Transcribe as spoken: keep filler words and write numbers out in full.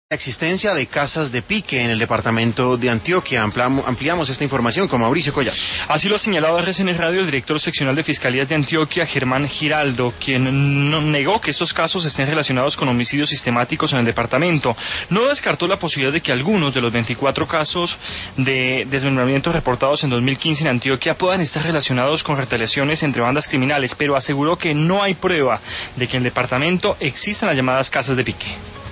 La existencia de casas de pique en el departamento de Antioquia. Ampliamos, ampliamos esta información con Mauricio Collazo. Así lo ha señalado a R C N Radio el director seccional de Fiscalías de Antioquia, Germán Giraldo, quien no negó que estos casos estén relacionados con homicidios sistemáticos en el departamento. No descartó la posibilidad de que algunos de los veinticuatro casos de desmembramientos reportados en dos mil quince en Antioquia puedan estar relacionados con retaliaciones entre bandas criminales, pero aseguró que no hay prueba de que en el departamento existan las llamadas casas de pique.